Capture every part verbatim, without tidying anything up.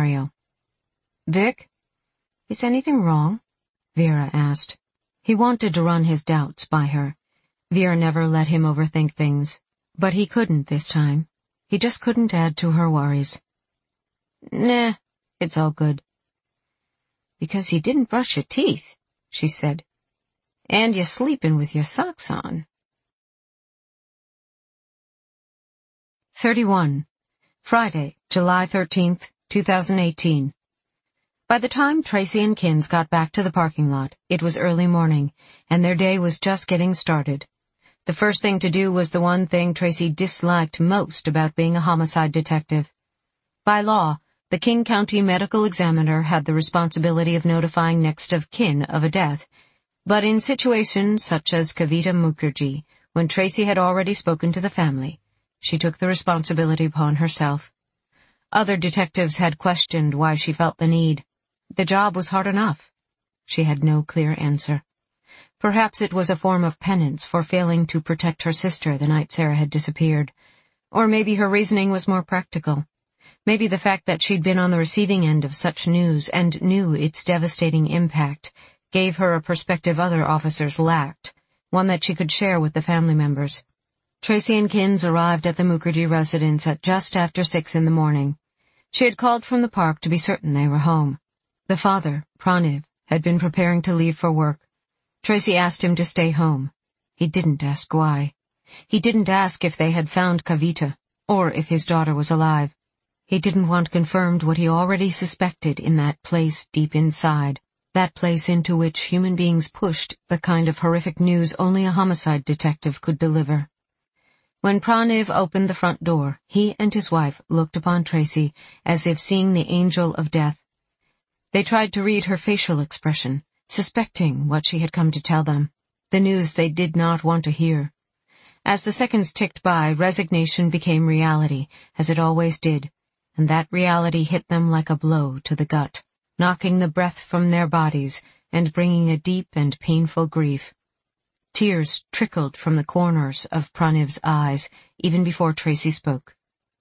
scenario. "Vic? Is anything wrong?" Vera asked. He wanted to run his doubts by her. Vera never let him overthink things, but he couldn't this time. He just couldn't add to her worries. "Nah, it's all good." "Because you didn't brush your teeth," she said. "And you're sleeping with your socks on." thirty-one. Friday, July thirteenth, two thousand eighteen. By the time Tracy and Kins got back to the parking lot, it was early morning, and their day was just getting started. The first thing to do was the one thing Tracy disliked most about being a homicide detective. By law, the King County Medical Examiner had the responsibility of notifying next of kin of a death, but in situations such as Kavita Mukherjee, when Tracy had already spoken to the family, she took the responsibility upon herself. Other detectives had questioned why she felt the need. The job was hard enough. She had no clear answer. Perhaps it was a form of penance for failing to protect her sister the night Sarah had disappeared. Or maybe her reasoning was more practical. Maybe the fact that she'd been on the receiving end of such news and knew its devastating impact gave her a perspective other officers lacked, one that she could share with the family members. Tracy and Kins arrived at the Mukherjee residence at just after six in the morning. She had called from the park to be certain they were home. The father, Praniv, had been preparing to leave for work. Tracy asked him to stay home. He didn't ask why. He didn't ask if they had found Kavita, or if his daughter was alive. He didn't want confirmed what he already suspected in that place deep inside, that place into which human beings pushed the kind of horrific news only a homicide detective could deliver. When Praniv opened the front door, he and his wife looked upon Tracy as if seeing the angel of death. They tried to read her facial expression, suspecting what she had come to tell them, the news they did not want to hear. As the seconds ticked by, resignation became reality, as it always did, and that reality hit them like a blow to the gut, knocking the breath from their bodies and bringing a deep and painful grief. Tears trickled from the corners of Praniv's eyes even before Tracy spoke.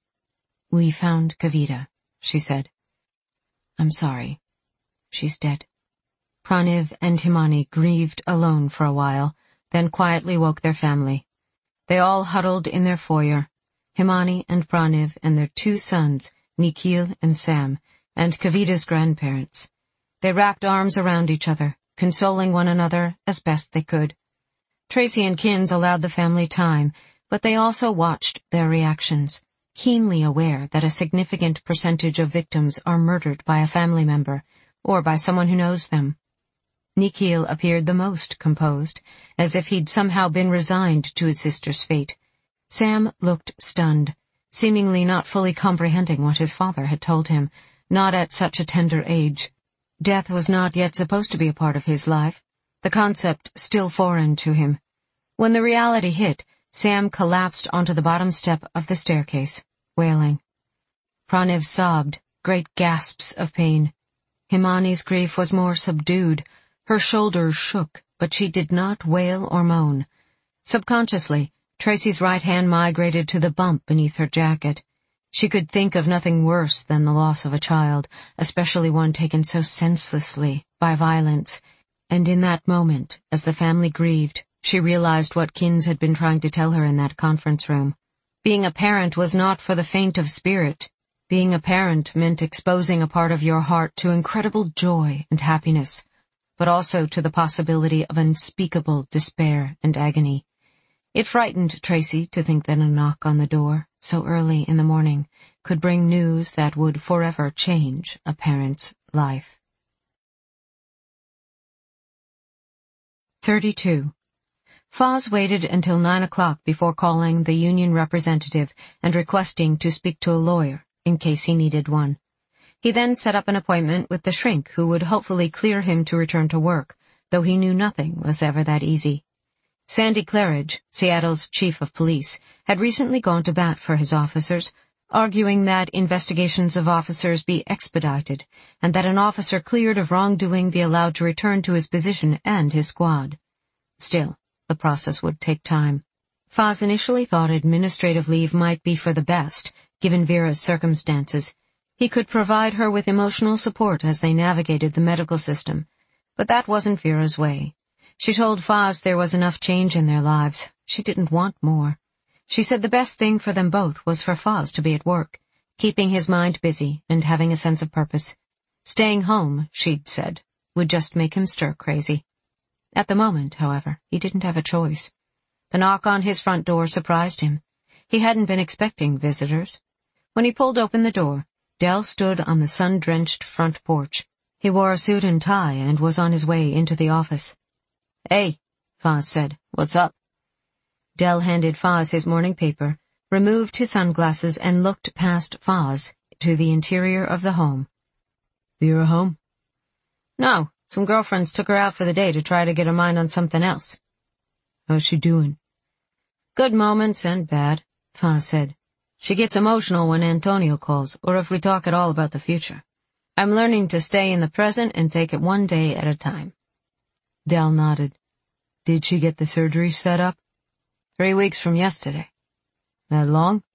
"We found Kavita," she said. "I'm sorry. She's dead." Praniv and Himani grieved alone for a while, then quietly woke their family. They all huddled in their foyer, Himani and Praniv and their two sons, Nikhil and Sam, and Kavita's grandparents. They wrapped arms around each other, consoling one another as best they could. Tracy and Kins allowed the family time, but they also watched their reactions, keenly aware that a significant percentage of victims are murdered by a family member, or by someone who knows them. Nikhil appeared the most composed, as if he'd somehow been resigned to his sister's fate. Sam looked stunned, seemingly not fully comprehending what his father had told him, not at such a tender age. Death was not yet supposed to be a part of his life, the concept still foreign to him. When the reality hit, Sam collapsed onto the bottom step of the staircase, wailing. Praniv sobbed, great gasps of pain. Himani's grief was more subdued. Her shoulders shook, but she did not wail or moan. Subconsciously, Tracy's right hand migrated to the bump beneath her jacket. She could think of nothing worse than the loss of a child, especially one taken so senselessly by violence. And in that moment, as the family grieved, she realized what Kins had been trying to tell her in that conference room. Being a parent was not for the faint of spirit. Being a parent meant exposing a part of your heart to incredible joy and happiness, but also to the possibility of unspeakable despair and agony. It frightened Tracy to think that a knock on the door, so early in the morning, could bring news that would forever change a parent's life. thirty-two. Foz waited until nine o'clock before calling the union representative and requesting to speak to a lawyer, in case he needed one. He then set up an appointment with the shrink who would hopefully clear him to return to work, though he knew nothing was ever that easy. Sandy Claridge, Seattle's chief of police, had recently gone to bat for his officers, arguing that investigations of officers be expedited and that an officer cleared of wrongdoing be allowed to return to his position and his squad. Still, the process would take time. Foz initially thought administrative leave might be for the best, given Vera's circumstances. He could provide her with emotional support as they navigated the medical system, but that wasn't Vera's way. She told Foz there was enough change in their lives. She didn't want more. She said the best thing for them both was for Foz to be at work, keeping his mind busy and having a sense of purpose. Staying home, she'd said, would just make him stir crazy. At the moment, however, he didn't have a choice. The knock on his front door surprised him. He hadn't been expecting visitors. When he pulled open the door, Dell stood on the sun-drenched front porch. He wore a suit and tie and was on his way into the office. "Hey," Foz said. "What's up?" Dell handed Foz his morning paper, removed his sunglasses, and looked past Foz to the interior of the home. "Vera home?" "No, some girlfriends took her out for the day to try to get her mind on something else." "How's she doing?" "Good moments and bad," Foz said. "She gets emotional when Antonio calls, or if we talk at all about the future. I'm learning to stay in the present and take it one day at a time." Dell nodded. "Did she get the surgery set up?" Three weeks from yesterday." "That long?"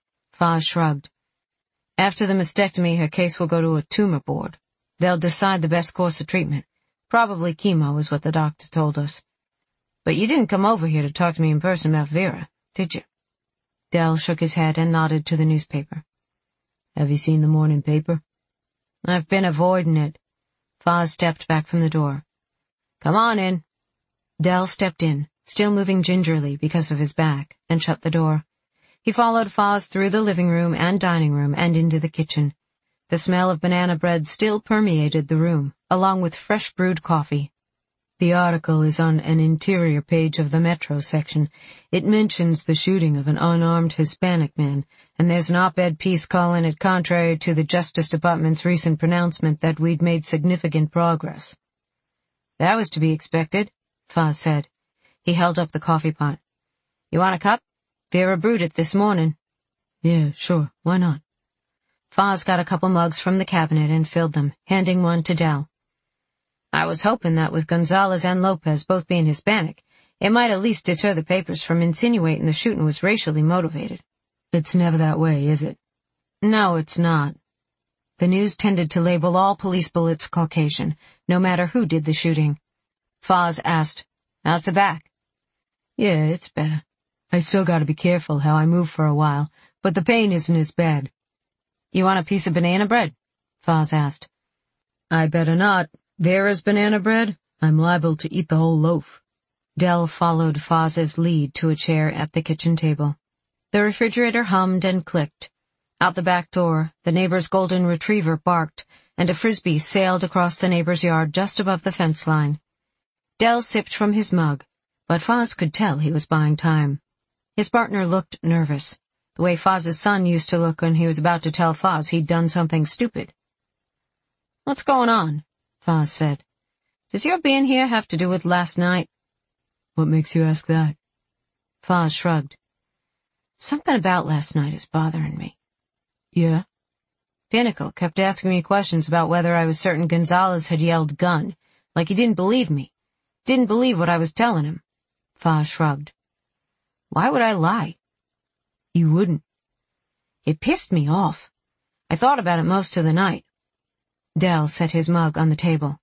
Foz shrugged. "After the mastectomy, her case will go to a tumor board. They'll decide the best course of treatment. Probably chemo is what the doctor told us. But you didn't come over here to talk to me in person about Vera, did you?" Dell shook his head and nodded to the newspaper. "Have you seen the morning paper?" "I've been avoiding it." Foz stepped back from the door. "Come on in." Dell stepped in, still moving gingerly because of his back, and shut the door. He followed Foz through the living room and dining room and into the kitchen. The smell of banana bread still permeated the room, along with fresh brewed coffee. "The article is on an interior page of the Metro section. It mentions the shooting of an unarmed Hispanic man, and there's an op-ed piece calling it contrary to the Justice Department's recent pronouncement that we'd made significant progress." "That was to be expected," Foz said. He held up the coffee pot. "You want a cup? Vera brewed it this morning." "Yeah, sure, why not?" Foz got a couple mugs from the cabinet and filled them, handing one to Dell. "I was hoping that with Gonzalez and Lopez both being Hispanic, it might at least deter the papers from insinuating the shooting was racially motivated." "It's never that way, is it?" "No, it's not." The news tended to label all police bullets Caucasian, no matter who did the shooting. Foz asked, "How's the back?" "Yeah, it's better. I still gotta be careful how I move for a while, but the pain isn't as bad." "You want a piece of banana bread?" Foz asked. "I better not. Vera's banana bread? I'm liable to eat the whole loaf." Dell followed Foz's lead to a chair at the kitchen table. The refrigerator hummed and clicked. Out the back door, the neighbor's golden retriever barked, and a frisbee sailed across the neighbor's yard just above the fence line. Dell sipped from his mug, but Foz could tell he was buying time. His partner looked nervous, the way Foz's son used to look when he was about to tell Foz he'd done something stupid. "What's going on?" Foz said. "Does your being here have to do with last night?" "What makes you ask that?" Foz shrugged. "Something about last night is bothering me." "Yeah?" "Pinnacle kept asking me questions about whether I was certain Gonzalez had yelled gun, like he didn't believe me. Didn't believe what I was telling him." Foz shrugged. "Why would I lie?" "You wouldn't." "It pissed me off. I thought about it most of the night." Dell set his mug on the table.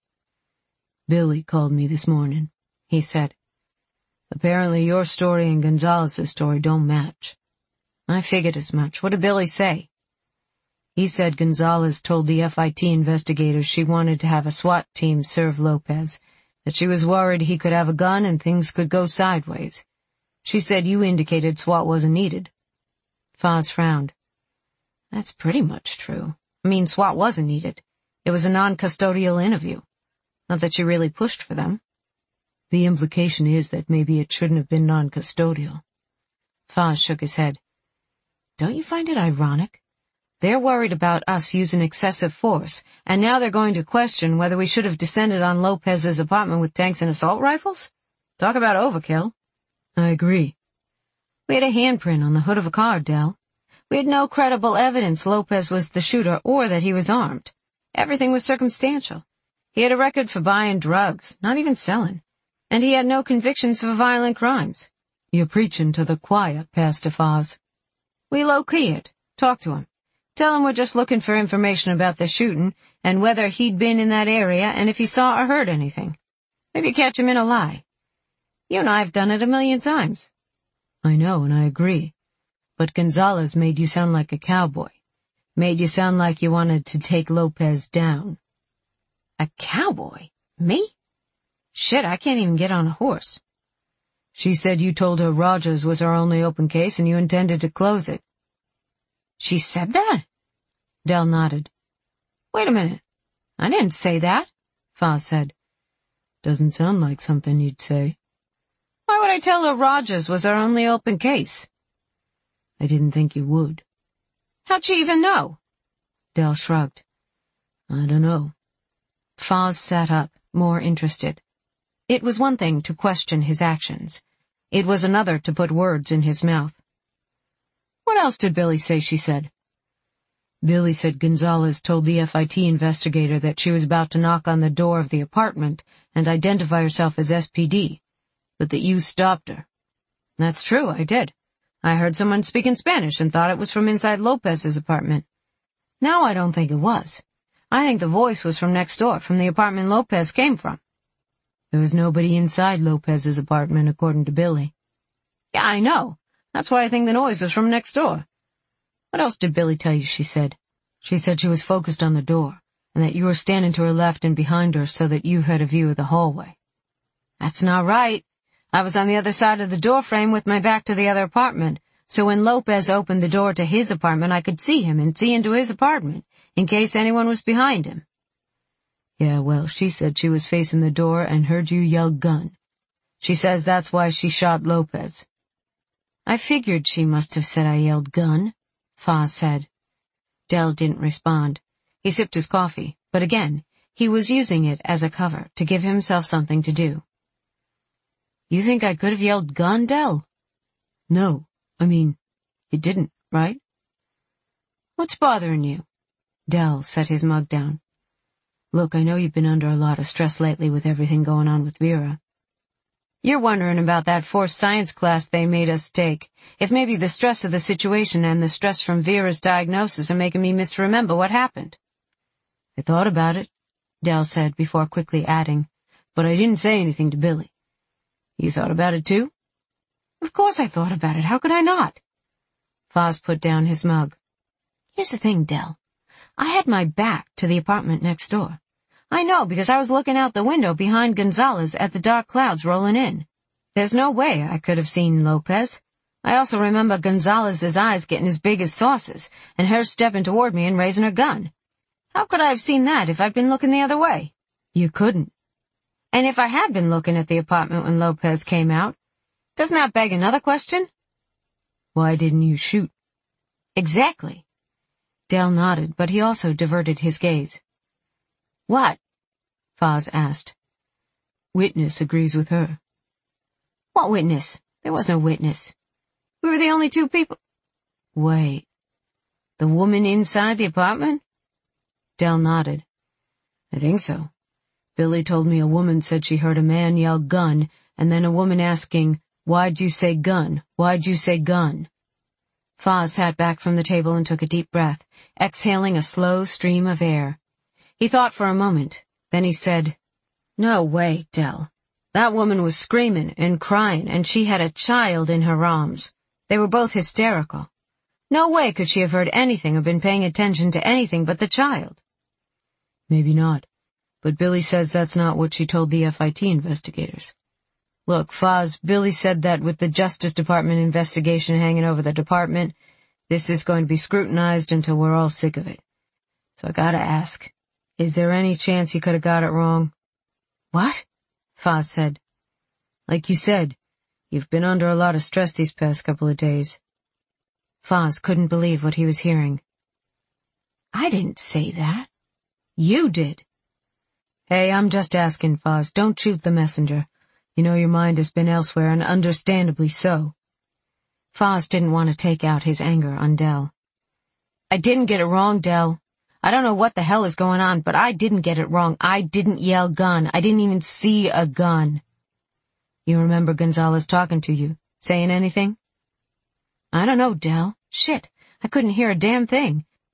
"Billy called me this morning," he said. "Apparently your story and Gonzalez's story don't match." "I figured as much. What did Billy say?" "He said Gonzalez told the F I T investigators she wanted to have a SWAT team serve Lopez, that she was worried he could have a gun and things could go sideways. She said you indicated SWAT wasn't needed." Foz frowned. "That's pretty much true. I mean, SWAT wasn't needed. It was a non-custodial interview. Not that she really pushed for them." "The implication is that maybe it shouldn't have been non-custodial." Foz shook his head. "Don't you find it ironic? They're worried about us using excessive force, and now they're going to question whether we should have descended on Lopez's apartment with tanks and assault rifles? Talk about overkill." "I agree." "We had a handprint on the hood of a car, Dell. We had no credible evidence Lopez was the shooter or that he was armed. Everything was circumstantial. He had a record for buying drugs, not even selling, and he had no convictions for violent crimes." "You're preaching to the choir, Pastor Foz." "We low-key it. Talk to him. Tell him we're just looking for information about the shooting and whether he'd been in that area and if he saw or heard anything. Maybe catch him in a lie. You and I have done it a million times. I know, and I agree. But Gonzalez made you sound like a cowboy. Made you sound like you wanted to take Lopez down. A cowboy? Me? Shit, I can't even get on a horse. She said you told her Rogers was our only open case and you intended to close it. She said that? Del nodded. Wait a minute. I didn't say that, Foz said. Doesn't sound like something you'd say. Why would I tell her Rogers was our only open case? I didn't think you would. How'd she even know? Del shrugged. I don't know. Foz sat up, more interested. It was one thing to question his actions. It was another to put words in his mouth. What else did Billy say, she said? Billy said Gonzalez told the F I T investigator that she was about to knock on the door of the apartment and identify herself as S P D, but that you stopped her. That's true, I did. I heard someone speaking Spanish and thought it was from inside Lopez's apartment. Now I don't think it was. I think the voice was from next door, from the apartment Lopez came from. There was nobody inside Lopez's apartment, according to Billy. Yeah, I know. That's why I think the noise was from next door. What else did Billy tell you, she said? She said she was focused on the door, and that you were standing to her left and behind her so that you had a view of the hallway. That's not right. I was on the other side of the door frame with my back to the other apartment, so when Lopez opened the door to his apartment I could see him and see into his apartment, in case anyone was behind him. Yeah, well, she said she was facing the door and heard you yell gun. She says that's why she shot Lopez. I figured she must have said I yelled gun, Foz said. Del didn't respond. He sipped his coffee, but again, he was using it as a cover to give himself something to do. You think I could have yelled gun, Del? No, I mean, you didn't, right? What's bothering you? Del set his mug down. Look, I know you've been under a lot of stress lately with everything going on with Vera. You're wondering about that forced science class they made us take. If maybe the stress of the situation and the stress from Vera's diagnosis are making me misremember what happened. I thought about it, Del said before quickly adding, but I didn't say anything to Billy. You thought about it too? Of course I thought about it. How could I not? Foz put down his mug. Here's the thing, Del. I had my back to the apartment next door. I know, because I was looking out the window behind Gonzalez at the dark clouds rolling in. There's no way I could have seen Lopez. I also remember Gonzalez's eyes getting as big as saucers, and her stepping toward me and raising her gun. How could I have seen that if I'd been looking the other way? You couldn't. And if I had been looking at the apartment when Lopez came out, doesn't that beg another question? Why didn't you shoot? Exactly. Del nodded, but he also diverted his gaze. What? Foz asked. Witness agrees with her. What witness? There was no witness. We were the only two people. Wait. The woman inside the apartment? Del nodded. I think so. Billy told me a woman said she heard a man yell gun, and then a woman asking, why'd you say gun? Why'd you say gun? Foz sat back from the table and took a deep breath, exhaling a slow stream of air. He thought for a moment. Then he said, No way, Del. That woman was screaming and crying, and she had a child in her arms. They were both hysterical. No way could she have heard anything or been paying attention to anything but the child. Maybe not, but Billy says that's not what she told the F I T investigators. Look, Foz, Billy said that with the Justice Department investigation hanging over the department, this is going to be scrutinized until we're all sick of it. So I gotta ask, is there any chance he could have got it wrong? What? Foz said. Like you said, you've been under a lot of stress these past couple of days. Foz couldn't believe what he was hearing. I didn't say that. You did. Hey, I'm just asking, Foz. Don't shoot the messenger. You know your mind has been elsewhere, and understandably so. Foz didn't want to take out his anger on Del. I didn't get it wrong, Del. I don't know what the hell is going on, but I didn't get it wrong. I didn't yell gun. I didn't even see a gun. You remember Gonzalez talking to you, saying anything? I don't know, Del. Shit, I couldn't hear a damn thing.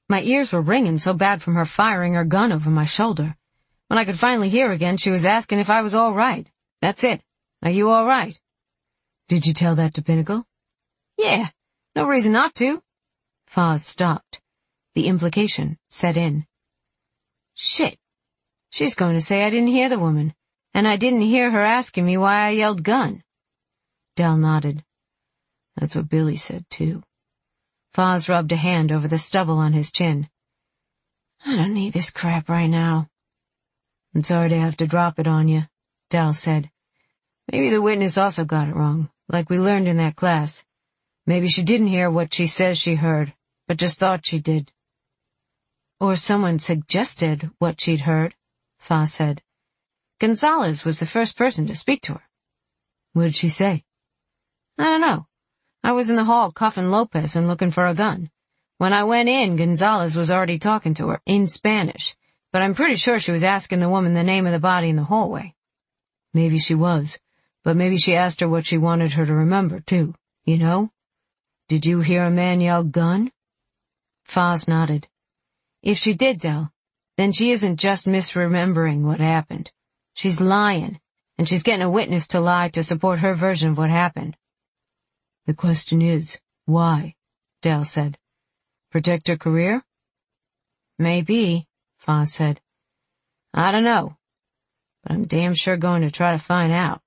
My ears were ringing so bad from her firing her gun over my shoulder. When I could finally hear again, she was asking if I was all right. That's it. Are you all right? Did you tell that to Pinnacle? Yeah. No reason not to. Foz stopped. The implication set in. Shit. She's going to say I didn't hear the woman, and I didn't hear her asking me why I yelled gun. Del nodded. That's what Billy said, too. Foz rubbed a hand over the stubble on his chin. I don't need this crap right now. I'm sorry to have to drop it on you, Del said. Maybe the witness also got it wrong, like we learned in that class. Maybe she didn't hear what she says she heard, but just thought she did. Or someone suggested what she'd heard, Foz said. Gonzalez was the first person to speak to her. What did she say? I don't know. I was in the hall cuffing Lopez and looking for a gun. When I went in, Gonzalez was already talking to her, in Spanish, but I'm pretty sure she was asking the woman the name of the body in the hallway. Maybe she was, but maybe she asked her what she wanted her to remember, too, you know? Did you hear a man yell gun? Foz nodded. If she did, Del, then she isn't just misremembering what happened. She's lying, and she's getting a witness to lie to support her version of what happened. The question is, why? Del said. Protect her career? Maybe, Foz said. I don't know, but I'm damn sure going to try to find out.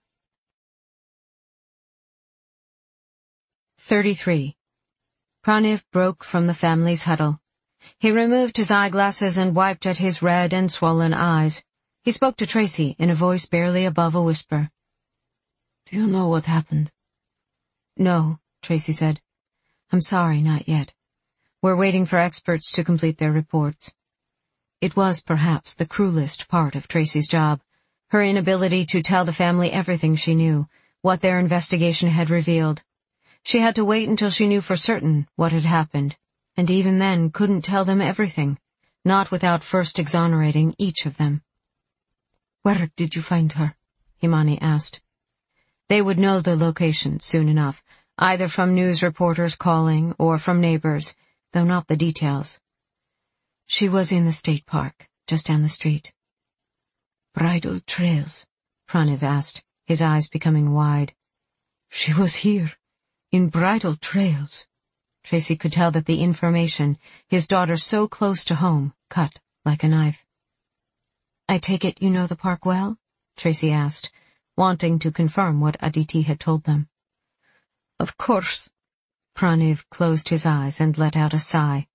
thirty-three. Praniv broke from the family's huddle. He removed his eyeglasses and wiped at his red and swollen eyes. He spoke to Tracy in a voice barely above a whisper. Do you know what happened? No, Tracy said. I'm sorry, not yet. We're waiting for experts to complete their reports. It was perhaps the cruelest part of Tracy's job, her inability to tell the family everything she knew, what their investigation had revealed. She had to wait until she knew for certain what had happened, and even then couldn't tell them everything, not without first exonerating each of them. Where did you find her? Himani asked. They would know the location soon enough, either from news reporters calling or from neighbors, though not the details. She was in the state park, just down the street. Bridle Trails? Praniv asked, his eyes becoming wide. She was here, in Bridle Trails. Tracy could tell that the information, his daughter so close to home, cut like a knife. I take it you know the park well? Tracy asked, wanting to confirm what Aditi had told them. Of course. Praniv closed his eyes and let out a sigh.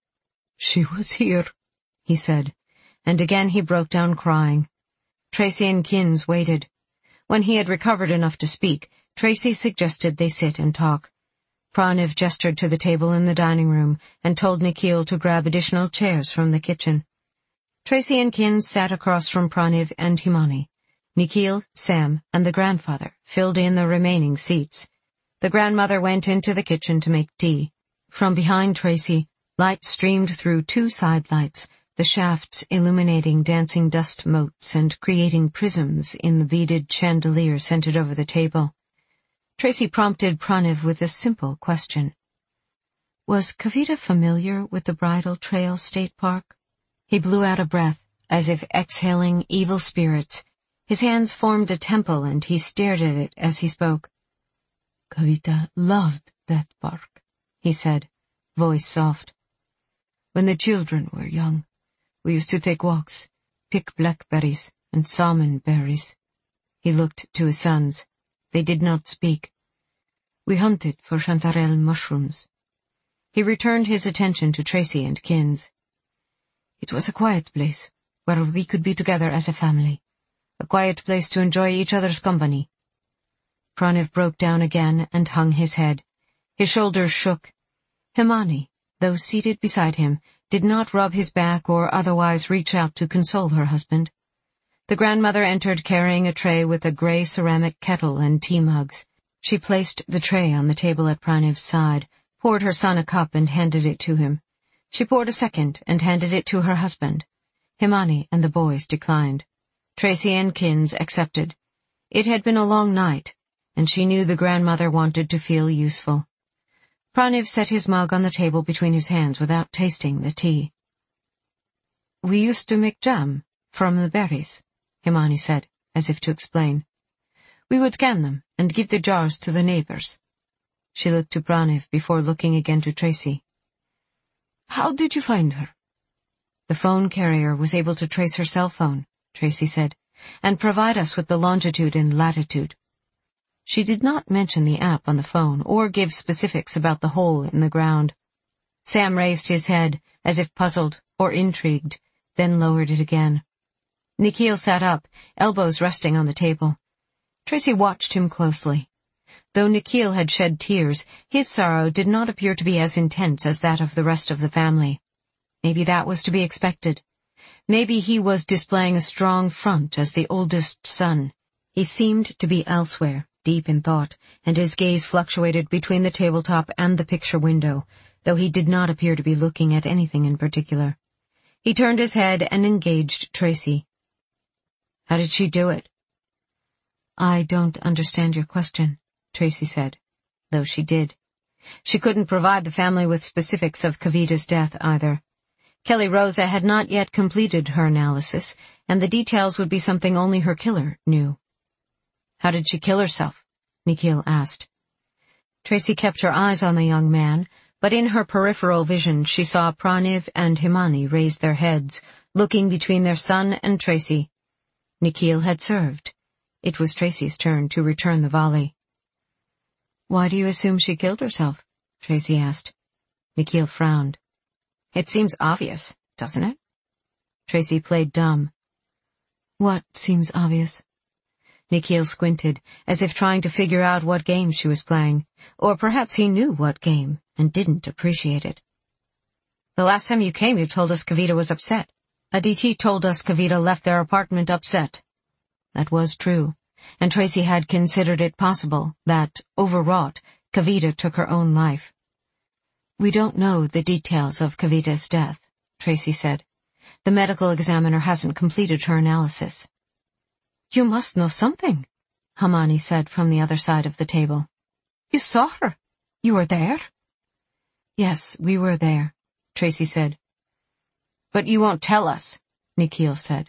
She was here, he said, and again he broke down crying. Tracy and Kins waited. When he had recovered enough to speak, Tracy suggested they sit and talk. Praniv gestured to the table in the dining room and told Nikhil to grab additional chairs from the kitchen. Tracy and Kins sat across from Praniv and Himani. Nikhil, Sam, and the grandfather filled in the remaining seats. The grandmother went into the kitchen to make tea. From behind Tracy, light streamed through two side lights, the shafts illuminating dancing dust motes and creating prisms in the beaded chandelier centered over the table. Tracy prompted Praniv with a simple question. Was Kavita familiar with the Bridle Trail State Park? He blew out a breath, as if exhaling evil spirits. His hands formed a temple and he stared at it as he spoke. Kavita loved that park, he said, voice soft. When the children were young, we used to take walks, pick blackberries and salmon berries. He looked to his sons. They did not speak. We hunted for chanterelle mushrooms. He returned his attention to Tracy and Kins. It was a quiet place, where we could be together as a family. A quiet place to enjoy each other's company. Praniv broke down again and hung his head. His shoulders shook. Himani, though seated beside him, did not rub his back or otherwise reach out to console her husband. The grandmother entered carrying a tray with a gray ceramic kettle and tea mugs. She placed the tray on the table at Praniv's side, poured her son a cup and handed it to him. She poured a second and handed it to her husband. Himani and the boys declined. Tracy and Kins accepted. It had been a long night, and she knew the grandmother wanted to feel useful. Praniv set his mug on the table between his hands without tasting the tea. "We used to make jam from the berries," Himani said, as if to explain. "We would can them and give the jars to the neighbors." She looked to Praniv before looking again to Tracy. "How did you find her?" "The phone carrier was able to trace her cell phone," Tracy said, "and provide us with the longitude and latitude." She did not mention the app on the phone or give specifics about the hole in the ground. Sam raised his head, as if puzzled or intrigued, then lowered it again. Nikhil sat up, elbows resting on the table. Tracy watched him closely. Though Nikhil had shed tears, his sorrow did not appear to be as intense as that of the rest of the family. Maybe that was to be expected. Maybe he was displaying a strong front as the oldest son. He seemed to be elsewhere, deep in thought, and his gaze fluctuated between the tabletop and the picture window, though he did not appear to be looking at anything in particular. He turned his head and engaged Tracy. "How did she do it?" "I don't understand your question," Tracy said, though she did. She couldn't provide the family with specifics of Kavita's death either. Kelly Rosa had not yet completed her analysis, and the details would be something only her killer knew. "How did she kill herself?" Nikhil asked. Tracy kept her eyes on the young man, but in her peripheral vision she saw Praniv and Himani raise their heads, looking between their son and Tracy. Nikhil had served. It was Tracy's turn to return the volley. "Why do you assume she killed herself?" Tracy asked. Nikhil frowned. "It seems obvious, doesn't it?" Tracy played dumb. "What seems obvious?" Nikhil squinted, as if trying to figure out what game she was playing, or perhaps he knew what game and didn't appreciate it. "The last time you came you told us Kavita was upset. Aditi told us Kavita left their apartment upset." That was true, and Tracy had considered it possible that, overwrought, Kavita took her own life. "We don't know the details of Kavita's death," Tracy said. "The medical examiner hasn't completed her analysis." "You must know something," Himani said from the other side of the table. "You saw her. You were there." "Yes, we were there," Tracy said. "But you won't tell us," Nikhil said.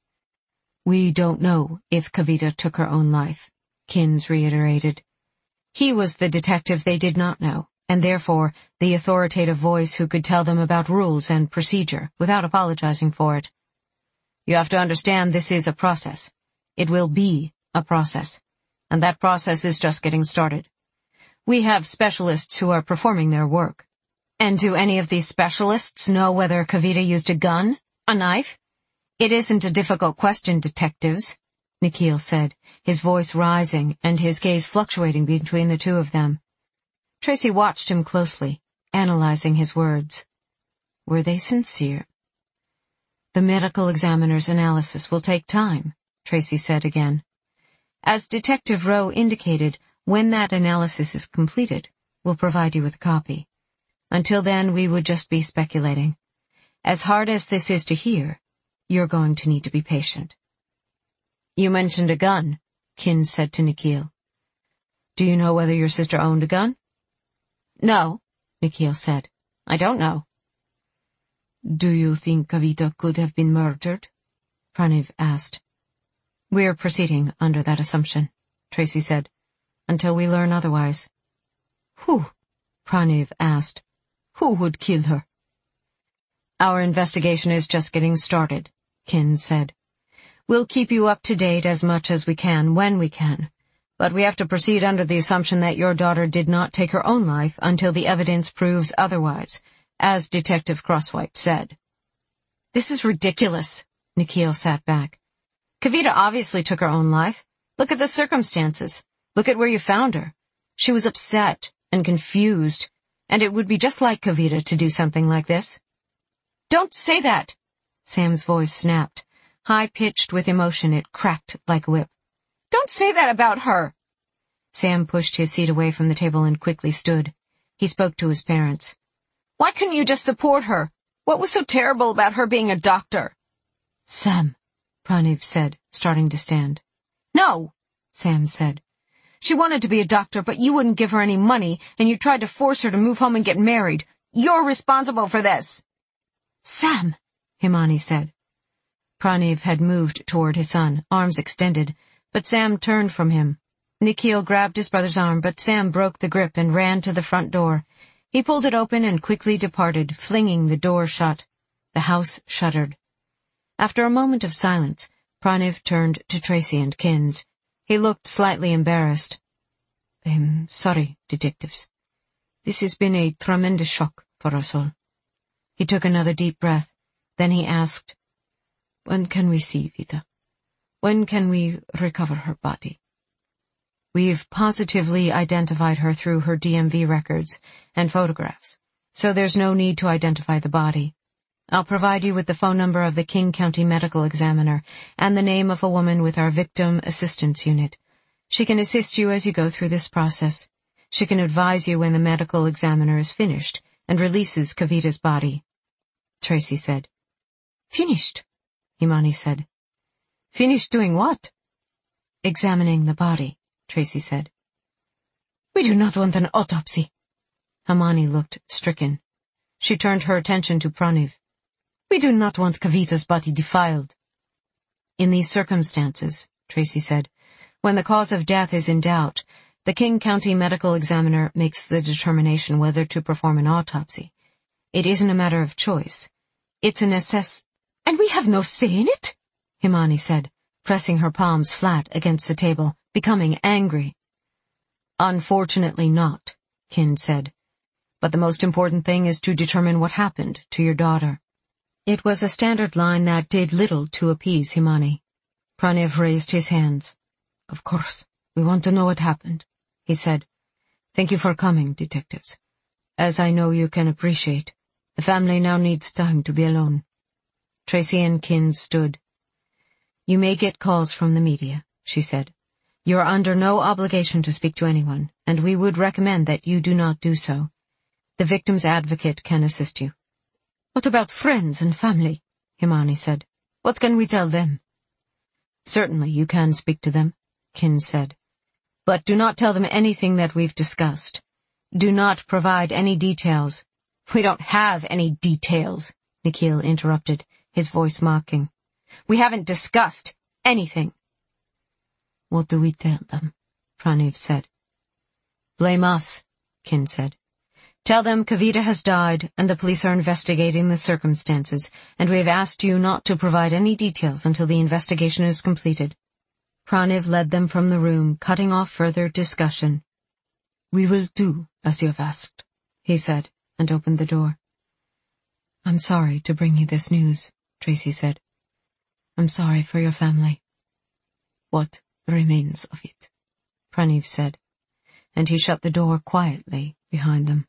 "We don't know if Kavita took her own life," Kins reiterated. He was the detective they did not know, and therefore the authoritative voice who could tell them about rules and procedure without apologizing for it. "You have to understand this is a process. It will be a process, and that process is just getting started. We have specialists who are performing their work." "And do any of these specialists know whether Kavita used a gun? A knife?" "It isn't a difficult question, detectives," Nikhil said, his voice rising and his gaze fluctuating between the two of them. Tracy watched him closely, analyzing his words. Were they sincere? "The medical examiner's analysis will take time," Tracy said again. "As Detective Rowe indicated, when that analysis is completed, we'll provide you with a copy. Until then, we would just be speculating. As hard as this is to hear, you're going to need to be patient." "You mentioned a gun," Kins said to Nikhil. "Do you know whether your sister owned a gun?" "No," Nikhil said. "I don't know." "Do you think Kavita could have been murdered?" Praniv asked. "We're proceeding under that assumption," Tracy said, "until we learn otherwise." "Who?" Praniv asked. "Who would kill her?" "Our investigation is just getting started," Kins said. "We'll keep you up to date as much as we can when we can, but we have to proceed under the assumption that your daughter did not take her own life until the evidence proves otherwise, as Detective Crosswhite said." "This is ridiculous," Nikhil sat back. "Kavita obviously took her own life. Look at the circumstances. Look at where you found her. She was upset and confused, and it would be just like Kavita to do something like this." "Don't say that!" Sam's voice snapped. High-pitched with emotion, it cracked like a whip. "Don't say that about her!" Sam pushed his seat away from the table and quickly stood. He spoke to his parents. "Why couldn't you just support her? What was so terrible about her being a doctor?" "Sam," Praniv said, starting to stand. "No," Sam said. She wanted to be a doctor, but you wouldn't give her any money, and you tried to force her to move home and get married. You're responsible for this." "Sam," Himani said. Praniv had moved toward his son, arms extended, but Sam turned from him. Nikhil grabbed his brother's arm, but Sam broke the grip and ran to the front door. He pulled it open and quickly departed, flinging the door shut. The house shuddered. After a moment of silence, Praniv turned to Tracy and Kins. He looked slightly embarrassed. "I'm sorry, detectives. This has been a tremendous shock for us all." He took another deep breath. Then he asked, "When can we see Vita? When can we recover her body?" "We've positively identified her through her D M V records and photographs, so there's no need to identify the body. I'll provide you with the phone number of the King County Medical Examiner and the name of a woman with our Victim Assistance Unit. She can assist you as you go through this process. She can advise you when the medical examiner is finished and releases Kavita's body." Tracy said. "Finished?" Himani said. "Finished doing what?" "Examining the body," Tracy said. "We do not want an autopsy." Himani looked stricken. She turned her attention to Praniv. "We do not want Kavita's body defiled." "In these circumstances," Tracy said, "when the cause of death is in doubt, the King County Medical Examiner makes the determination whether to perform an autopsy. It isn't a matter of choice. It's an assess— "And we have no say in it?" Himani said, pressing her palms flat against the table, becoming angry. "Unfortunately not," Kin said. "But the most important thing is to determine what happened to your daughter." It was a standard line that did little to appease Himani. Praniv raised his hands. "Of course, we want to know what happened," he said. "Thank you for coming, detectives. As I know you can appreciate, the family now needs time to be alone." Tracy and Kin stood. "You may get calls from the media," she said. "You're under no obligation to speak to anyone, and we would recommend that you do not do so. The victim's advocate can assist you." "What about friends and family?" Himani said. "What can we tell them?" "Certainly you can speak to them," Kin said. "But do not tell them anything that we've discussed. Do not provide any details." "We don't have any details," Nikhil interrupted, his voice mocking. "We haven't discussed anything." "What do we tell them?" Praniv said. "Blame us," Kin said. "Tell them Kavita has died and the police are investigating the circumstances, and we have asked you not to provide any details until the investigation is completed." Praniv led them from the room, cutting off further discussion. "We will do as you have asked," he said, and opened the door. "I'm sorry to bring you this news," Tracy said. "I'm sorry for your family." "What remains of it?" Praniv said, and he shut the door quietly behind them.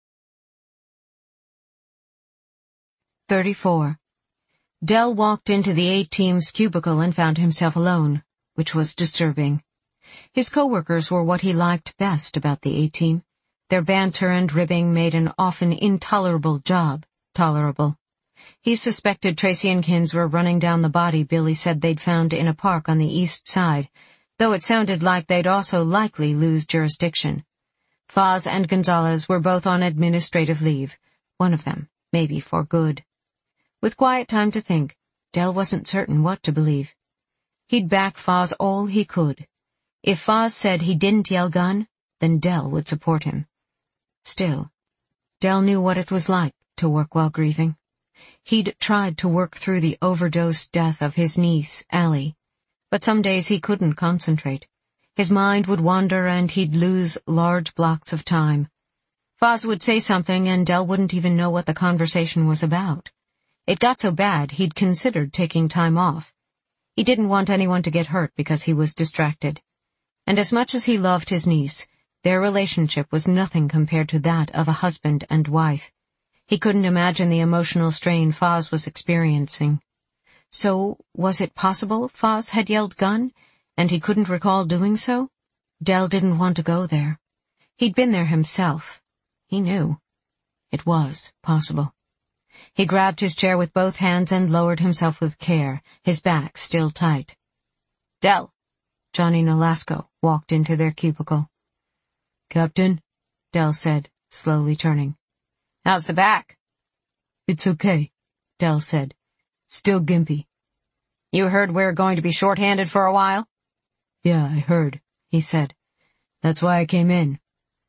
thirty-four. Dell walked into the A-team's cubicle and found himself alone, which was disturbing. His co-workers were what he liked best about the A-team. Their banter and ribbing made an often intolerable job tolerable. He suspected Tracy and Kins were running down the body Billy said they'd found in a park on the east side, though it sounded like they'd also likely lose jurisdiction. Foz and Gonzalez were both on administrative leave, one of them, maybe for good. With quiet time to think, Dell wasn't certain what to believe. He'd back Foz all he could. If Foz said he didn't yell gun, then Dell would support him. Still, Dell knew what it was like to work while grieving. He'd tried to work through the overdose death of his niece, Allie, but some days he couldn't concentrate. His mind would wander and he'd lose large blocks of time. Foz would say something and Dell wouldn't even know what the conversation was about. It got so bad he'd considered taking time off. He didn't want anyone to get hurt because he was distracted. And as much as he loved his niece, their relationship was nothing compared to that of a husband and wife. He couldn't imagine the emotional strain Foz was experiencing. So, was it possible Foz had yelled gun, and he couldn't recall doing so? Dell didn't want to go there. He'd been there himself. He knew. It was possible. He grabbed his chair with both hands and lowered himself with care, his back still tight. "Dell!" Johnny Nolasco, walked into their cubicle. "Captain," Dell said, slowly turning. "How's the back?" "It's okay," Dell said. "Still gimpy." "You heard we're going to be short-handed for a while?" "Yeah, I heard," he said. "That's why I came in."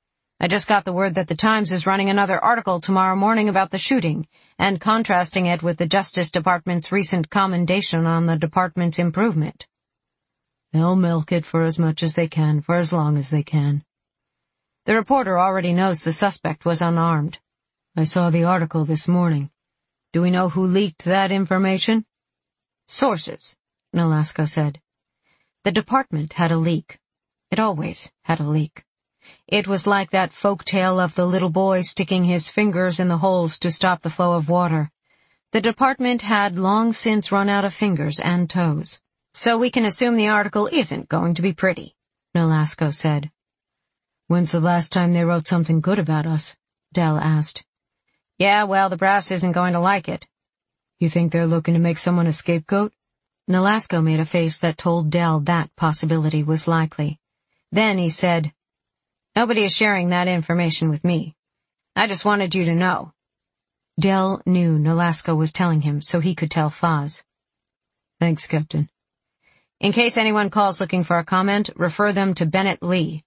"I just got the word that the Times is running another article tomorrow morning about the shooting, and contrasting it with the Justice Department's recent commendation on the department's improvement." "They'll milk it for as much as they can, for as long as they can." "The reporter already knows the suspect was unarmed." "I saw the article this morning. Do we know who leaked that information?" "Sources," Nolasco said. The department had a leak. It always had a leak. It was like that folk tale of the little boy sticking his fingers in the holes to stop the flow of water. The department had long since run out of fingers and toes. "So we can assume the article isn't going to be pretty," Nolasco said. "When's the last time they wrote something good about us?" Dell asked. "Yeah, well, the brass isn't going to like it." "You think they're looking to make someone a scapegoat?" Nolasco made a face that told Dell that possibility was likely. Then he said, "Nobody is sharing that information with me. I just wanted you to know." Dell knew Nolasco was telling him, so he could tell Foz. "Thanks, Captain." "In case anyone calls looking for a comment, refer them to Bennett Lee."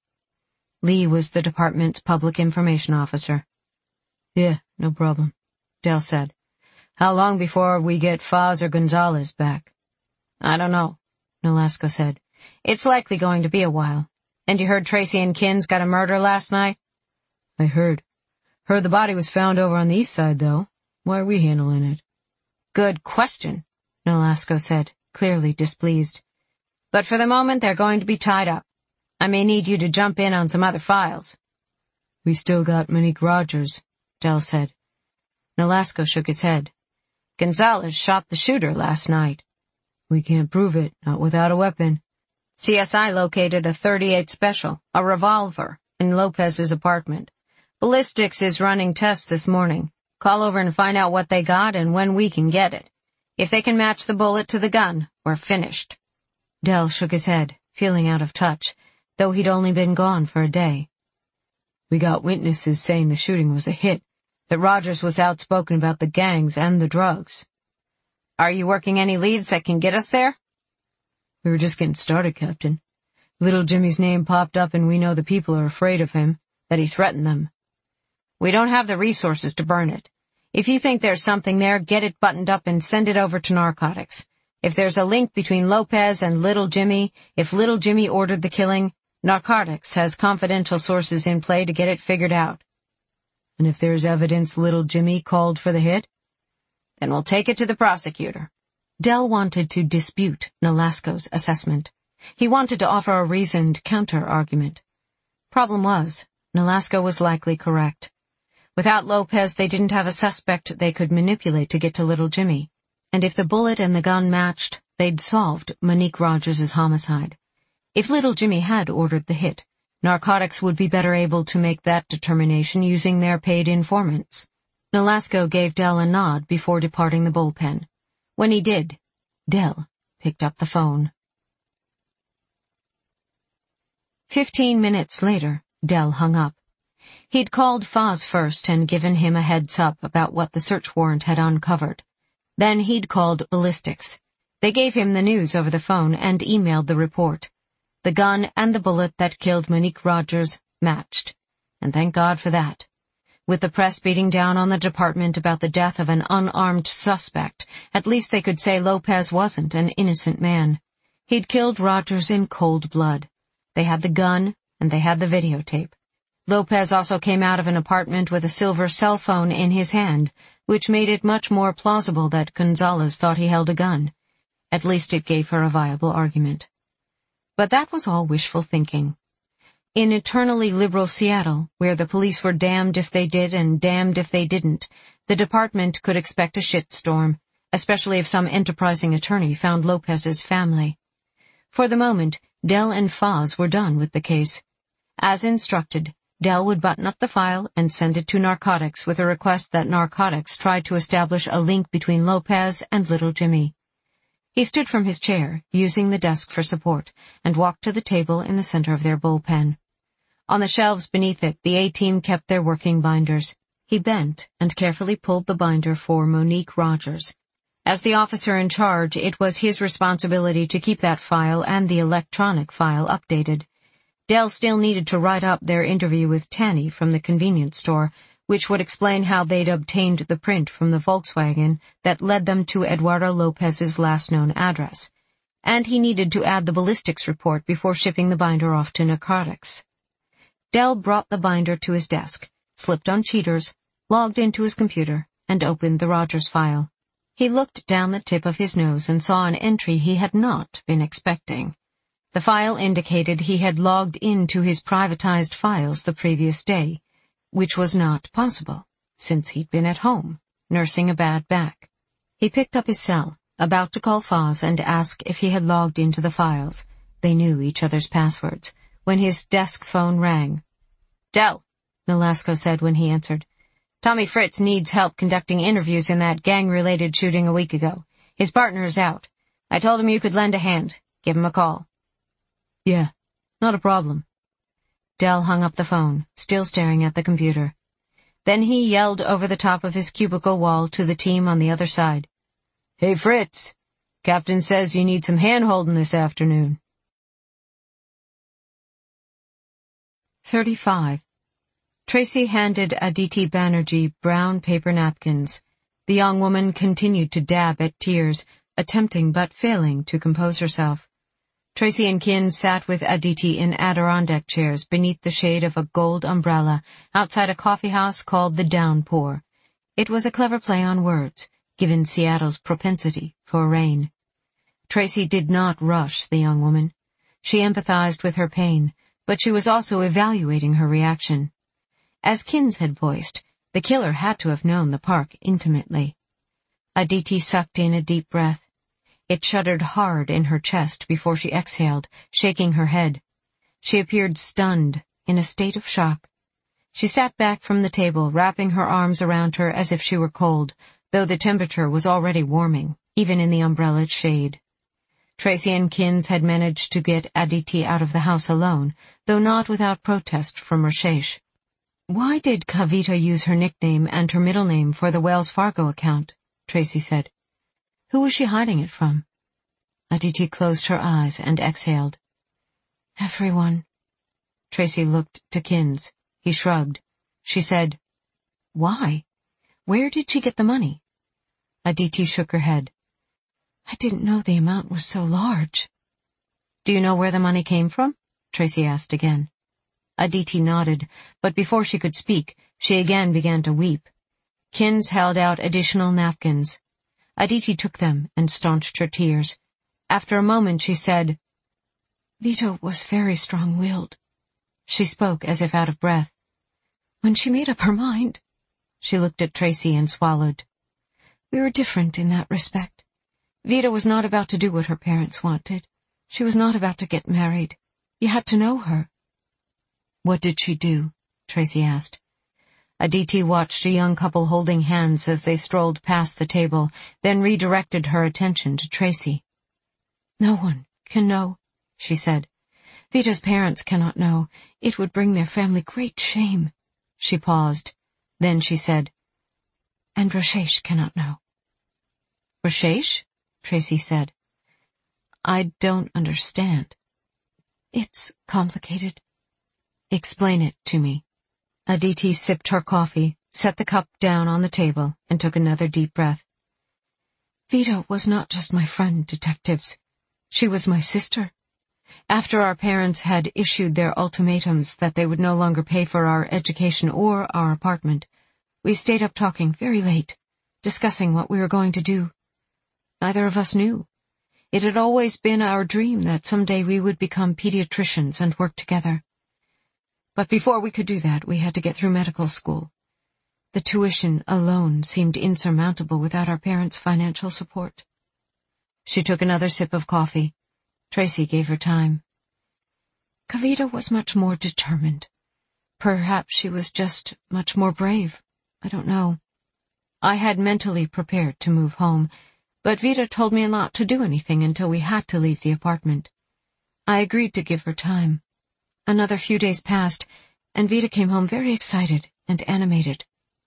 Lee was the department's public information officer. "Yeah, no problem," Dell said. "How long before we get Foz or Gonzalez back?" "I don't know," Nolasco said. "It's likely going to be a while. And you heard Tracy and Kins got a murder last night?" "I heard. Heard the body was found over on the east side, though. Why are we handling it?" "Good question," Nolasco said, clearly displeased. "But for the moment they're going to be tied up. I may need you to jump in on some other files." "We still got Monique Rogers," Dell said. Nolasco shook his head. "Gonzalez shot the shooter last night." "We can't prove it, not without a weapon." C S I located a thirty-eight special, a revolver, in Lopez's apartment. Ballistics is running tests this morning. Call over and find out what they got and when we can get it. If they can match the bullet to the gun, we're finished." Dell shook his head, feeling out of touch, though he'd only been gone for a day. "We got witnesses saying the shooting was a hit, that Rogers was outspoken about the gangs and the drugs." "Are you working any leads that can get us there?" "We were just getting started, Captain. Little Jimmy's name popped up and we know the people are afraid of him, that he threatened them." "We don't have the resources to burn it. If you think there's something there, get it buttoned up and send it over to narcotics. If there's a link between Lopez and Little Jimmy, if Little Jimmy ordered the killing, narcotics has confidential sources in play to get it figured out." "And if there's evidence Little Jimmy called for the hit?" "Then we'll take it to the prosecutor." Dell wanted to dispute Nolasco's assessment. He wanted to offer a reasoned counter-argument. Problem was, Nolasco was likely correct. Without Lopez, they didn't have a suspect they could manipulate to get to Little Jimmy. And if the bullet and the gun matched, they'd solved Monique Rogers' homicide. If Little Jimmy had ordered the hit, narcotics would be better able to make that determination using their paid informants. Nolasco gave Dell a nod before departing the bullpen. When he did, Dell picked up the phone. Fifteen minutes later, Dell hung up. He'd called Foz first and given him a heads-up about what the search warrant had uncovered. Then he'd called ballistics. They gave him the news over the phone and emailed the report. The gun and the bullet that killed Monique Rogers matched. And thank God for that. With the press beating down on the department about the death of an unarmed suspect, at least they could say Lopez wasn't an innocent man. He'd killed Rogers in cold blood. They had the gun, and they had the videotape. Lopez also came out of an apartment with a silver cell phone in his hand, which made it much more plausible that Gonzalez thought he held a gun. At least it gave her a viable argument. But that was all wishful thinking. In eternally liberal Seattle, where the police were damned if they did and damned if they didn't, the department could expect a shitstorm, especially if some enterprising attorney found Lopez's family. For the moment, Dell and Foz were done with the case. As instructed, Dell would button up the file and send it to narcotics with a request that narcotics try to establish a link between Lopez and Little Jimmy. He stood from his chair, using the desk for support, and walked to the table in the center of their bullpen. On the shelves beneath it, the A-team kept their working binders. He bent and carefully pulled the binder for Monique Rogers. As the officer in charge, it was his responsibility to keep that file and the electronic file updated. Dell still needed to write up their interview with Tanny from the convenience store, which would explain how they'd obtained the print from the Volkswagen that led them to Eduardo Lopez's last known address. And he needed to add the ballistics report before shipping the binder off to narcotics. Dell brought the binder to his desk, slipped on cheaters, logged into his computer, and opened the Rogers file. He looked down the tip of his nose and saw an entry he had not been expecting. The file indicated he had logged into his privatized files the previous day, which was not possible, since he'd been at home, nursing a bad back. He picked up his cell, about to call Foz and ask if he had logged into the files. They knew each other's passwords, when his desk phone rang. "Dell," Nolasco said when he answered. "Tommy Fritz needs help conducting interviews in that gang-related shooting a week ago. His partner is out. I told him you could lend a hand. Give him a call." "Yeah, not a problem." Dell hung up the phone, still staring at the computer. Then he yelled over the top of his cubicle wall to the team on the other side. "Hey, Fritz, Captain says you need some hand-holding this afternoon." thirty-five. Tracy handed Aditi Banerjee brown paper napkins. The young woman continued to dab at tears, attempting but failing to compose herself. Tracy and Kin sat with Aditi in Adirondack chairs beneath the shade of a gold umbrella outside a coffee house called the Downpour. It was a clever play on words, given Seattle's propensity for rain. Tracy did not rush the young woman. She empathized with her pain, but she was also evaluating her reaction. As Kins had voiced, the killer had to have known the park intimately. Aditi sucked in a deep breath. It shuddered hard in her chest before she exhaled, shaking her head. She appeared stunned, in a state of shock. She sat back from the table, wrapping her arms around her as if she were cold, though the temperature was already warming, even in the umbrella's shade. Tracy and Kins had managed to get Aditi out of the house alone, though not without protest from Rashesh. "Why did Kavita use her nickname and her middle name for the Wells Fargo account?" Tracy said. "Who was she hiding it from?" Aditi closed her eyes and exhaled. "Everyone." Tracy looked to Kins. He shrugged. She said, "Why? Where did she get the money?" Aditi shook her head. "I didn't know the amount was so large." "Do you know where the money came from?" Tracy asked again. Aditi nodded, but before she could speak, she again began to weep. Kins held out additional napkins. Aditi took them and staunched her tears. After a moment she said, "Vito was very strong-willed." She spoke as if out of breath. "When she made up her mind," she looked at Tracy and swallowed. "We were different in that respect. Vito was not about to do what her parents wanted. She was not about to get married. You had to know her." "What did she do?" Tracy asked. Aditi watched a young couple holding hands as they strolled past the table, then redirected her attention to Tracy. "No one can know," she said. "Vita's parents cannot know. It would bring their family great shame." She paused. Then she said, "And Rashesh cannot know." "Rashesh?" Tracy said. "I don't understand." "It's complicated." "Explain it to me." Aditi sipped her coffee, set the cup down on the table, and took another deep breath. "Vita was not just my friend, detectives. She was my sister. After our parents had issued their ultimatums that they would no longer pay for our education or our apartment, we stayed up talking very late, discussing what we were going to do. Neither of us knew. It had always been our dream that someday we would become pediatricians and work together. But before we could do that, we had to get through medical school. The tuition alone seemed insurmountable without our parents' financial support." She took another sip of coffee. Tracy gave her time. "Kavita was much more determined. Perhaps she was just much more brave. I don't know. I had mentally prepared to move home. But Vida told me not to do anything until we had to leave the apartment. I agreed to give her time. Another few days passed, and Vida came home very excited and animated.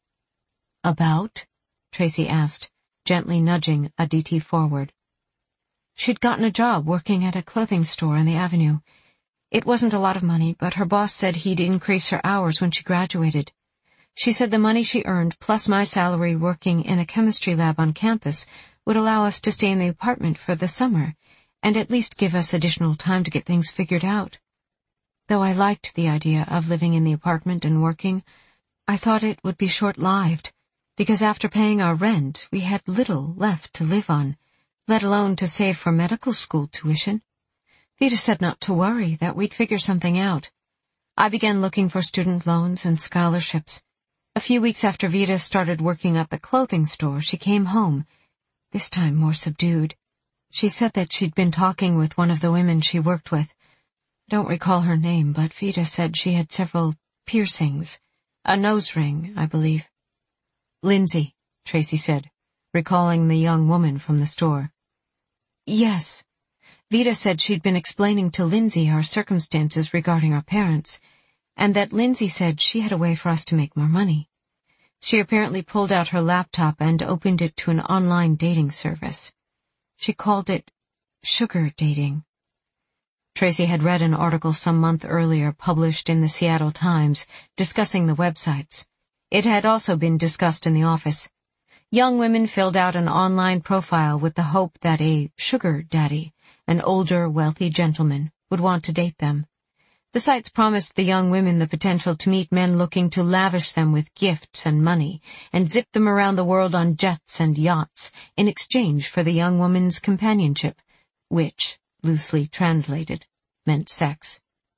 "About?" Tracy asked, gently nudging Aditi forward. She'd gotten a job working at a clothing store on the avenue. It wasn't a lot of money, but her boss said he'd increase her hours when she graduated. She said the money she earned, plus my salary working in a chemistry lab on campus, would allow us to stay in the apartment for the summer, and at least give us additional time to get things figured out. Though I liked the idea of living in the apartment and working, I thought it would be short-lived, because after paying our rent, we had little left to live on, let alone to save for medical school tuition. Vida said not to worry, that we'd figure something out. I began looking for student loans and scholarships. A few weeks after Vida started working at the clothing store, she came home, this time more subdued. She said that she'd been talking with one of the women she worked with. I don't recall her name, but Vida said she had several piercings. A nose ring, I believe. "Lindsay," Tracy said, recalling the young woman from the store. "Yes." Vida said she'd been explaining to Lindsay our circumstances regarding our parents, and that Lindsay said she had a way for us to make more money. She apparently pulled out her laptop and opened it to an online dating service. She called it sugar dating. Tracy had read an article some month earlier published in the Seattle Times discussing the websites. It had also been discussed in the office. Young women filled out an online profile with the hope that a sugar daddy, an older, wealthy gentleman, would want to date them. The sites promised the young women the potential to meet men looking to lavish them with gifts and money, and zip them around the world on jets and yachts in exchange for the young woman's companionship, which, loosely translated, meant sex.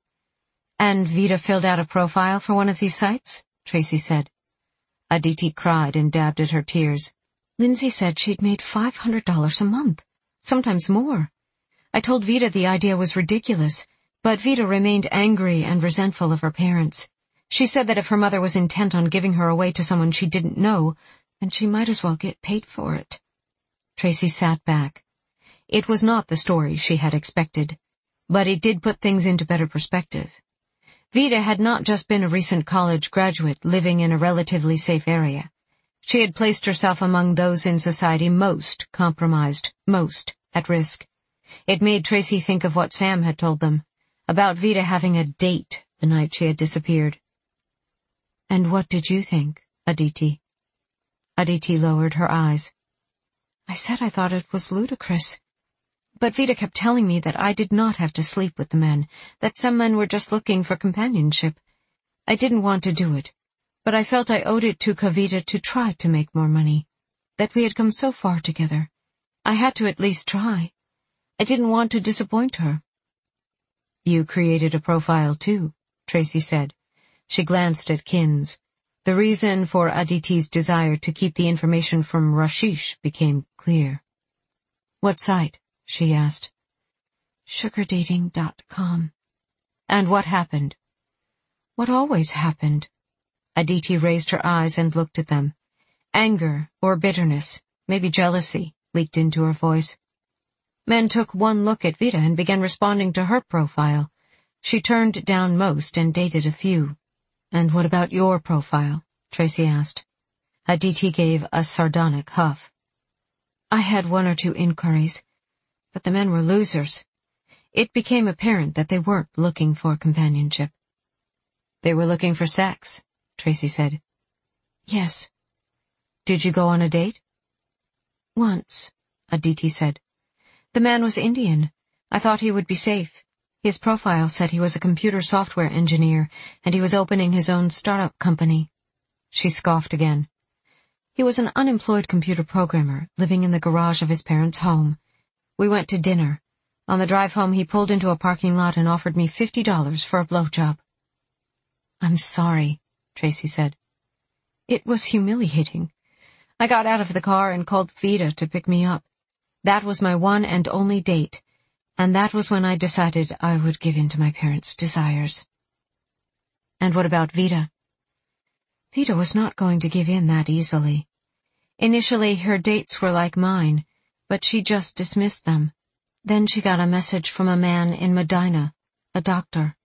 "And Vida filled out a profile for one of these sites?" Tracy said. Aditi cried and dabbed at her tears. "Lindsay said she'd made five hundred dollars a month, sometimes more. I told Vida the idea was ridiculous, but Vida remained angry and resentful of her parents. She said that if her mother was intent on giving her away to someone she didn't know, then she might as well get paid for it." Tracy sat back. It was not the story she had expected, but it did put things into better perspective. Vida had not just been a recent college graduate living in a relatively safe area. She had placed herself among those in society most compromised, most at risk. It made Tracy think of what Sam had told them, about Vida having a date the night she had disappeared. "And what did you think, Aditi?" Aditi lowered her eyes. "I said I thought it was ludicrous. But Vida kept telling me that I did not have to sleep with the men, that some men were just looking for companionship. I didn't want to do it, but I felt I owed it to Kavita to try to make more money, that we had come so far together. I had to at least try. I didn't want to disappoint her." "You created a profile too," Tracy said. She glanced at Kins. The reason for Aditi's desire to keep the information from Rashish became clear. "What site?" she asked. sugar dating dot com. "And what happened?" "What always happened." Aditi raised her eyes and looked at them. Anger or bitterness, maybe jealousy, leaked into her voice. Men took one look at Vida and began responding to her profile. She turned down most and dated a few. "And what about your profile?" Tracy asked. Aditi gave a sardonic huff. "I had one or two inquiries, but the men were losers. It became apparent that they weren't looking for companionship." "They were looking for sex," Tracy said. "Yes." "Did you go on a date?" "Once," Aditi said. "The man was Indian. I thought he would be safe. His profile said he was a computer software engineer, and he was opening his own startup company." She scoffed again. "He was an unemployed computer programmer, living in the garage of his parents' home. We went to dinner. On the drive home, he pulled into a parking lot and offered me fifty dollars for a blowjob." "I'm sorry," Tracy said. "It was humiliating. I got out of the car and called Vida to pick me up. That was my one and only date, and that was when I decided I would give in to my parents' desires." "And what about Vida?" "Vida was not going to give in that easily. Initially, her dates were like mine. but she just dismissed them. Then she got a message from a man in Medina, a doctor.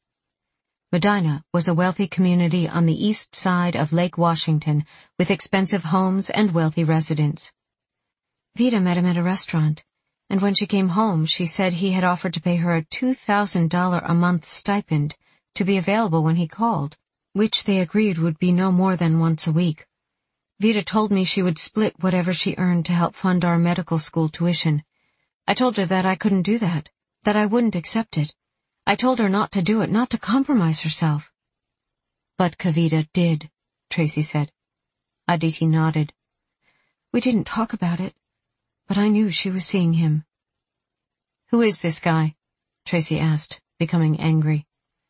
Medina was a wealthy community on the east side of Lake Washington with expensive homes and wealthy residents. Vida met him at a restaurant, and when she came home she said he had offered to pay her a two thousand dollars a month stipend to be available when he called, which they agreed would be no more than once a week. Vida told me she would split whatever she earned to help fund our medical school tuition. I told her that I couldn't do that, that I wouldn't accept it. I told her not to do it, not to compromise herself. But Kavita did, Tracy said. Aditi nodded. We didn't talk about it, but I knew she was seeing him. Who is this guy? Tracy asked, becoming angry.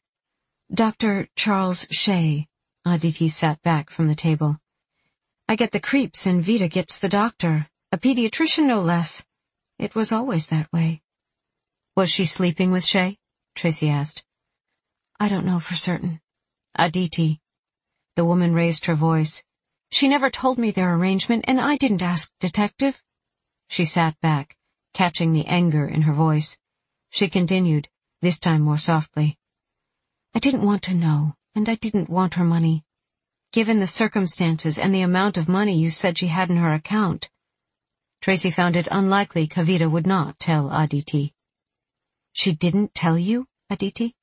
Doctor Charles Shea. Aditi sat back from the table. I get the creeps and Vida gets the doctor, a pediatrician no less. It was always that way. Was she sleeping with Shea? Tracy asked. I don't know for certain. Aditi. The woman raised her voice. She never told me their arrangement, and I didn't ask, Detective. She sat back, catching the anger in her voice. She continued, this time more softly. I didn't want to know, and I didn't want her money. Given the circumstances and the amount of money you said she had in her account. Tracy found it unlikely Kavita would not tell Aditi. She didn't tell you, Aditi?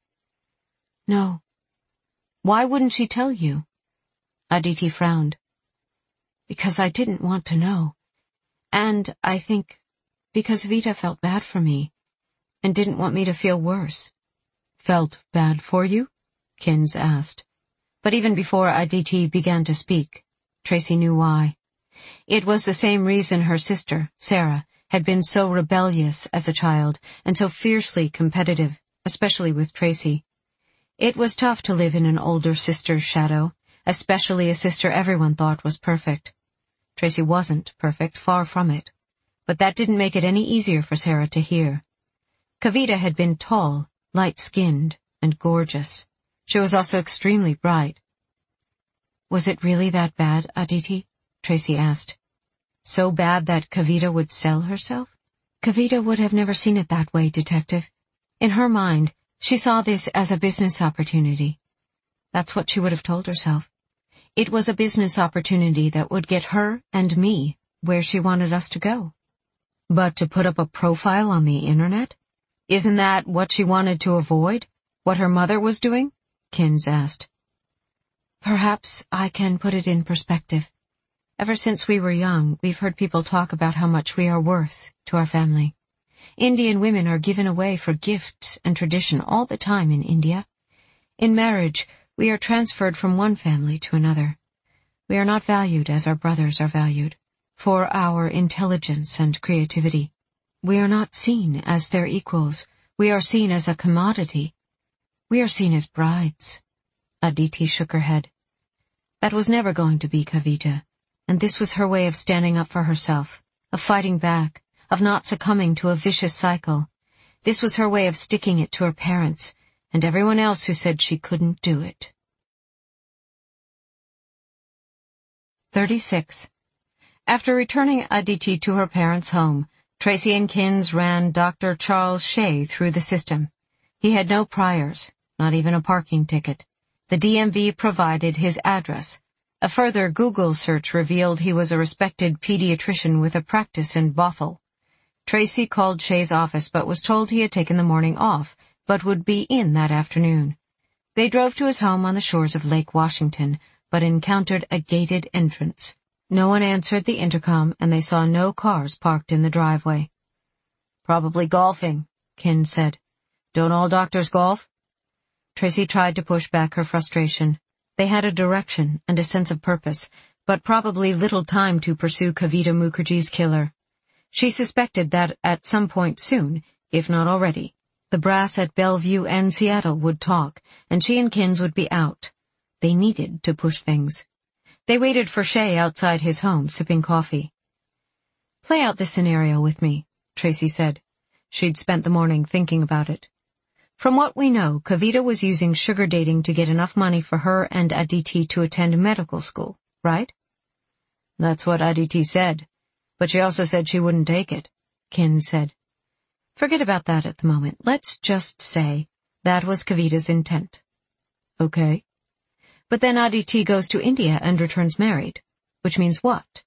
No. Why wouldn't she tell you? Aditi frowned. Because I didn't want to know. And, I think, because Vida felt bad for me, and didn't want me to feel worse. Felt bad for you? Kins asked. But even before Aditi began to speak, Tracy knew why. It was the same reason her sister, Sarah, had been so rebellious as a child and so fiercely competitive, especially with Tracy. It was tough to live in an older sister's shadow, especially a sister everyone thought was perfect. Tracy wasn't perfect, far from it. But that didn't make it any easier for Sarah to hear. Kavita had been tall, light-skinned, and gorgeous. She was also extremely bright. Was it really that bad, Aditi? Tracy asked. So bad that Kavita would sell herself? Kavita would have never seen it that way, Detective. In her mind, she saw this as a business opportunity. That's what she would have told herself. It was a business opportunity that would get her and me where she wanted us to go. But to put up a profile on the internet? Isn't that what she wanted to avoid? What her mother was doing? Kins asked. Perhaps I can put it in perspective. Ever since we were young, we've heard people talk about how much we are worth to our family. Indian women are given away for gifts and tradition all the time in India. In marriage, we are transferred from one family to another. We are not valued as our brothers are valued, for our intelligence and creativity. We are not seen as their equals. We are seen as a commodity. We are seen as brides. Aditi shook her head. That was never going to be Kavita, and this was her way of standing up for herself, of fighting back, of not succumbing to a vicious cycle. This was her way of sticking it to her parents, and everyone else who said she couldn't do it. thirty-six. After returning Aditi to her parents' home, Tracy and Kins ran Doctor Charles Shea through the system. He had no priors, not even a parking ticket. The D M V provided his address. A further Google search revealed he was a respected pediatrician with a practice in Bothell. Tracy called Shea's office but was told he had taken the morning off, but would be in that afternoon. They drove to his home on the shores of Lake Washington, but encountered a gated entrance. No one answered the intercom, and they saw no cars parked in the driveway. Probably golfing, Kins said. Don't all doctors golf? Tracy tried to push back her frustration. They had a direction and a sense of purpose, but probably little time to pursue Kavita Mukherjee's killer. She suspected that at some point soon, if not already, the brass at Bellevue and Seattle would talk, and she and Kins would be out. They needed to push things. They waited for Shea outside his home, sipping coffee. Play out this scenario with me, Tracy said. She'd spent the morning thinking about it. From what we know, Kavita was using sugar dating to get enough money for her and Aditi to attend medical school, right? That's what Aditi said, but she also said she wouldn't take it. Kin said. Forget about that at the moment. Let's just say that was Kavita's intent. Okay. But then Aditi goes to India and returns married. Which means what?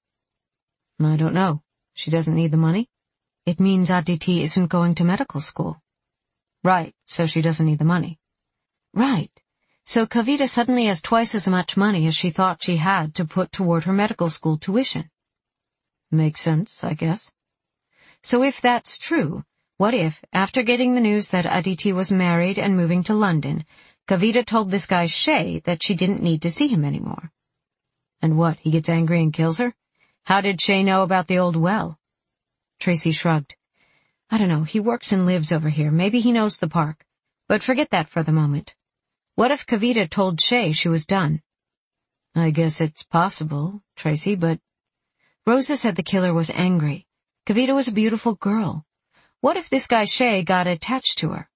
I don't know. She doesn't need the money. It means Aditi isn't going to medical school. Right, so she doesn't need the money. Right. So Kavita suddenly has twice as much money as she thought she had to put toward her medical school tuition. Makes sense, I guess. So if that's true, what if, after getting the news that Aditi was married and moving to London, Kavita told this guy Shay that she didn't need to see him anymore? And what, he gets angry and kills her? How did Shay know about the old well? Tracy shrugged. I don't know, he works and lives over here. Maybe he knows the park. But forget that for the moment. What if Kavita told Shay she was done? I guess it's possible, Tracy, but... Rosa said the killer was angry. Kavita was a beautiful girl. What if this guy Shay got attached to her?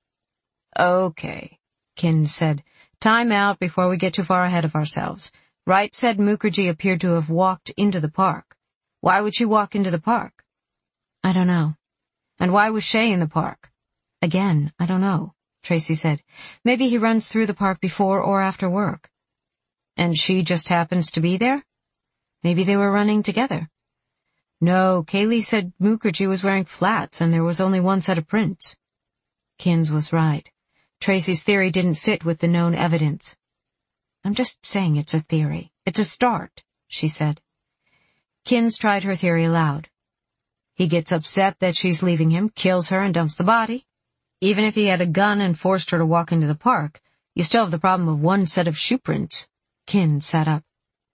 Okay, Kin said. Time out before we get too far ahead of ourselves. Wright said Mukherjee appeared to have walked into the park. Why would she walk into the park? I don't know. And why was Shay in the park? Again, I don't know, Tracy said. Maybe he runs through the park before or after work. And she just happens to be there? Maybe they were running together. No, Kaylee said Mukherjee was wearing flats and there was only one set of prints. Kins was right. Tracy's theory didn't fit with the known evidence. I'm just saying it's a theory. It's a start, she said. Kins tried her theory aloud. He gets upset that she's leaving him, kills her, and dumps the body. Even if he had a gun and forced her to walk into the park, you still have the problem of one set of shoe prints. Kin sat up.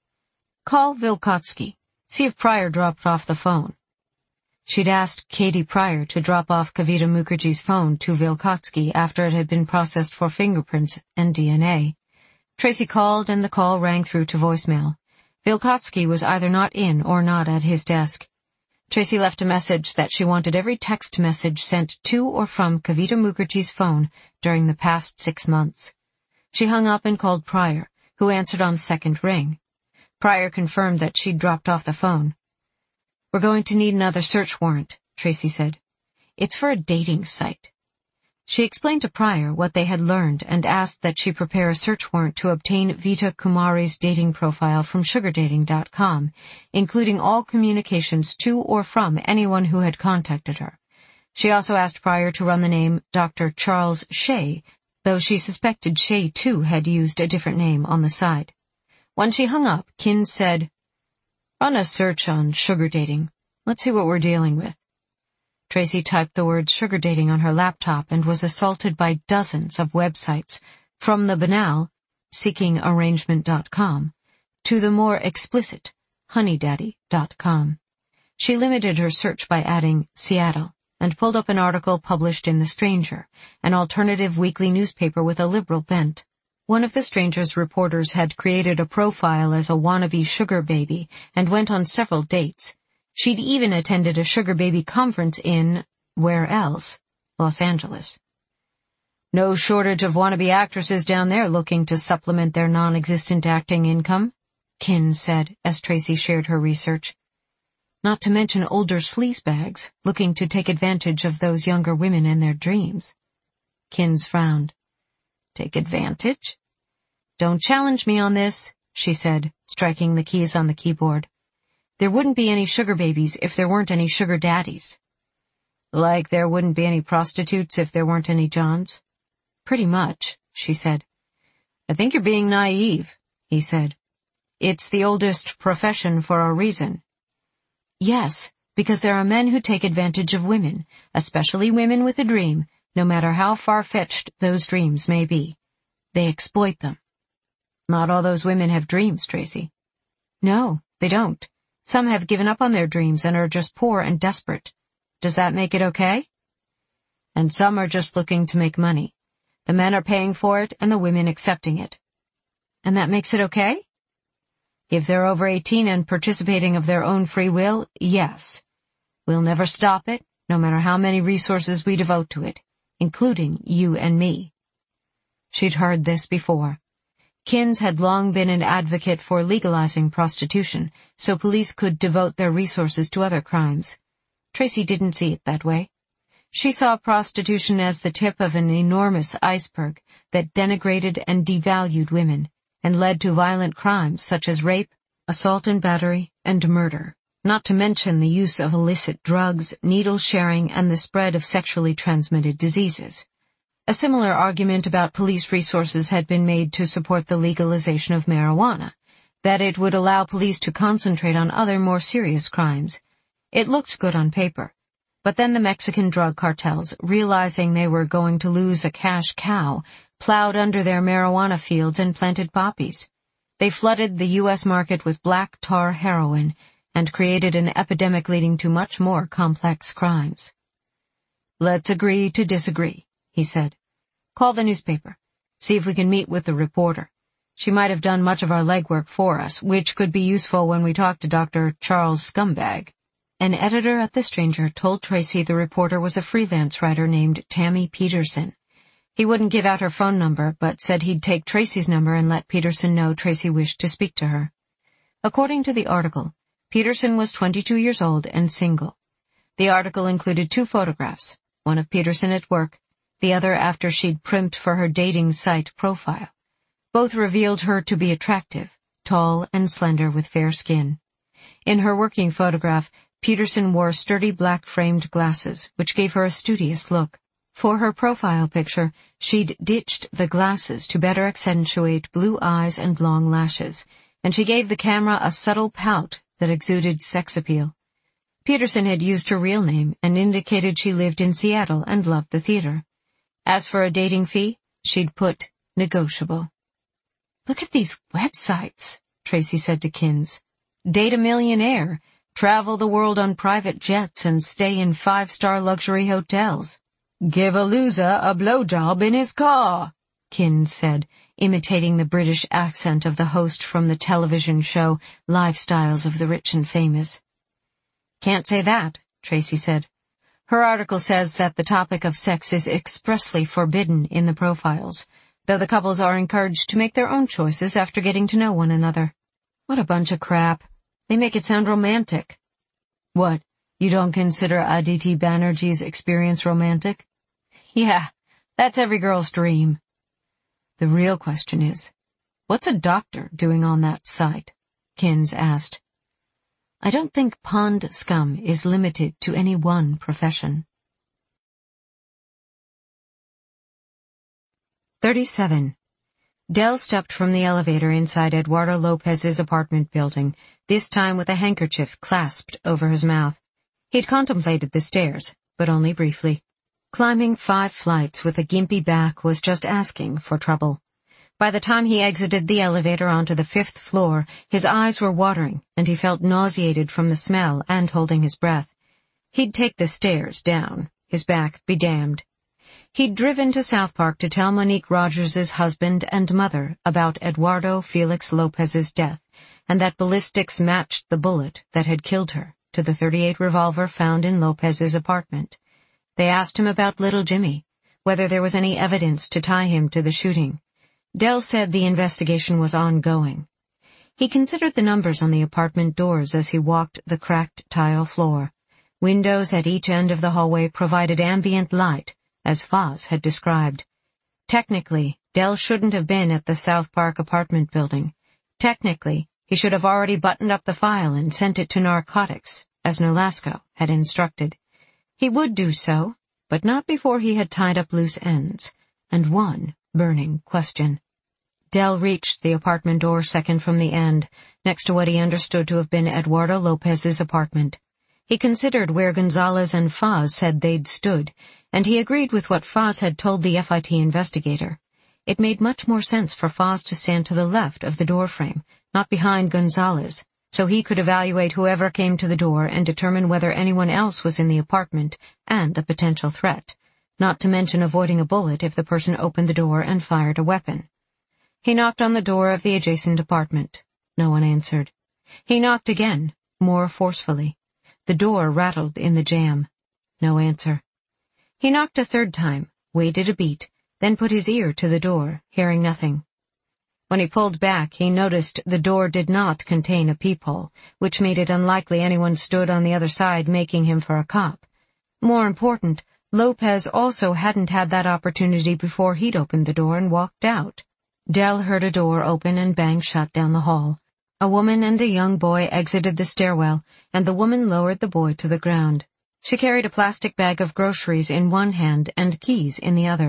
Call Vilkotsky. See if Pryor dropped off the phone. She'd asked Katie Pryor to drop off Kavita Mukherjee's phone to Vilkotsky after it had been processed for fingerprints and D N A. Tracy called and the call rang through to voicemail. Vilkotsky was either not in or not at his desk. Tracy left a message that she wanted every text message sent to or from Kavita Mukherjee's phone during the past six months. She hung up and called Pryor, who answered on the second ring. Pryor confirmed that she'd dropped off the phone. We're going to need another search warrant, Tracy said. It's for a dating site. She explained to Pryor what they had learned and asked that she prepare a search warrant to obtain Vita Kumari's dating profile from sugar dating dot com, including all communications to or from anyone who had contacted her. She also asked Pryor to run the name Doctor Charles Shay, though she suspected Shay too had used a different name on the side. When she hung up, Kin said, Run a search on sugar dating. Let's see what we're dealing with. Tracy typed the word sugar dating on her laptop and was assaulted by dozens of websites, from the banal, seeking arrangement dot com, to the more explicit, honey daddy dot com. She limited her search by adding Seattle and pulled up an article published in The Stranger, an alternative weekly newspaper with a liberal bent. One of The Stranger's reporters had created a profile as a wannabe sugar baby and went on several dates. She'd even attended a sugar baby conference in, where else? Los Angeles. No shortage of wannabe actresses down there looking to supplement their non-existent acting income, Kin said as Tracy shared her research. Not to mention older sleazebags looking to take advantage of those younger women and their dreams. Kins frowned. Take advantage? Don't challenge me on this, she said, striking the keys on the keyboard. There wouldn't be any sugar babies if there weren't any sugar daddies. Like there wouldn't be any prostitutes if there weren't any Johns? Pretty much, she said. I think you're being naive, he said. It's the oldest profession for a reason. Yes, because there are men who take advantage of women, especially women with a dream, no matter how far-fetched those dreams may be. They exploit them. Not all those women have dreams, Tracy. No, they don't. Some have given up on their dreams and are just poor and desperate. Does that make it okay? And some are just looking to make money. The men are paying for it and the women accepting it. And that makes it okay? If they're over eighteen and participating of their own free will, yes. We'll never stop it, no matter how many resources we devote to it, including you and me. She'd heard this before. Kins had long been an advocate for legalizing prostitution, so police could devote their resources to other crimes. Tracy didn't see it that way. She saw prostitution as the tip of an enormous iceberg that denigrated and devalued women and led to violent crimes such as rape, assault and battery, and murder, not to mention the use of illicit drugs, needle sharing, and the spread of sexually transmitted diseases. A similar argument about police resources had been made to support the legalization of marijuana, that it would allow police to concentrate on other more serious crimes. It looked good on paper. But then the Mexican drug cartels, realizing they were going to lose a cash cow, plowed under their marijuana fields and planted poppies. They flooded the U S market with black tar heroin and created an epidemic leading to much more complex crimes. "Let's agree to disagree," he said. "Call the newspaper. See if we can meet with the reporter. She might have done much of our legwork for us, which could be useful when we talk to Doctor Charles Scumbag." An editor at The Stranger told Tracy the reporter was a freelance writer named Tammy Peterson. He wouldn't give out her phone number, but said he'd take Tracy's number and let Peterson know Tracy wished to speak to her. According to the article, Peterson was twenty-two years old and single. The article included two photographs, one of Peterson at work, the other after she'd primped for her dating site profile. Both revealed her to be attractive, tall and slender with fair skin. In her working photograph, Peterson wore sturdy black-framed glasses, which gave her a studious look. For her profile picture, she'd ditched the glasses to better accentuate blue eyes and long lashes, and she gave the camera a subtle pout that exuded sex appeal. Peterson had used her real name and indicated she lived in Seattle and loved the theater. As for a dating fee, she'd put negotiable. "Look at these websites," Tracy said to Kins. "Date a millionaire, travel the world on private jets, and stay in five-star luxury hotels. Give a loser a blowjob in his car," Kins said, imitating the British accent of the host from the television show Lifestyles of the Rich and Famous. "Can't say that," Tracy said. Her article says that the topic of sex is expressly forbidden in the profiles, though the couples are encouraged to make their own choices after getting to know one another. What a bunch of crap. They make it sound romantic. What, you don't consider Aditi Banerjee's experience romantic? Yeah, that's every girl's dream. The real question is, what's a doctor doing on that site? Kins asked. I don't think pond scum is limited to any one profession. thirty-seven. Del stepped from the elevator inside Eduardo Lopez's apartment building, this time with a handkerchief clasped over his mouth. He'd contemplated the stairs, but only briefly. Climbing five flights with a gimpy back was just asking for trouble. By the time he exited the elevator onto the fifth floor, his eyes were watering, and he felt nauseated from the smell and holding his breath. He'd take the stairs down, his back be damned. He'd driven to South Park to tell Monique Rogers' husband and mother about Eduardo Felix Lopez's death, and that ballistics matched the bullet that had killed her to the thirty-eight revolver found in Lopez's apartment. They asked him about little Jimmy, whether there was any evidence to tie him to the shooting. Del said the investigation was ongoing. He considered the numbers on the apartment doors as he walked the cracked tile floor. Windows at each end of the hallway provided ambient light, as Foz had described. Technically, Del shouldn't have been at the South Park apartment building. Technically, he should have already buttoned up the file and sent it to narcotics, as Nolasco had instructed. He would do so, but not before he had tied up loose ends, and one burning question. Del reached the apartment door second from the end, next to what he understood to have been Eduardo Lopez's apartment. He considered where Gonzalez and Foz said they'd stood, and he agreed with what Foz had told the F I T investigator. It made much more sense for Foz to stand to the left of the doorframe, not behind Gonzalez, so he could evaluate whoever came to the door and determine whether anyone else was in the apartment and a potential threat, not to mention avoiding a bullet if the person opened the door and fired a weapon. He knocked on the door of the adjacent apartment. No one answered. He knocked again, more forcefully. The door rattled in the jamb. No answer. He knocked a third time, waited a beat, then put his ear to the door, hearing nothing. When he pulled back, he noticed the door did not contain a peephole, which made it unlikely anyone stood on the other side making him for a cop. More important, Lopez also hadn't had that opportunity before he'd opened the door and walked out. Dell heard a door open and bang shut down the hall. A woman and a young boy exited the stairwell, and the woman lowered the boy to the ground. She carried a plastic bag of groceries in one hand and keys in the other.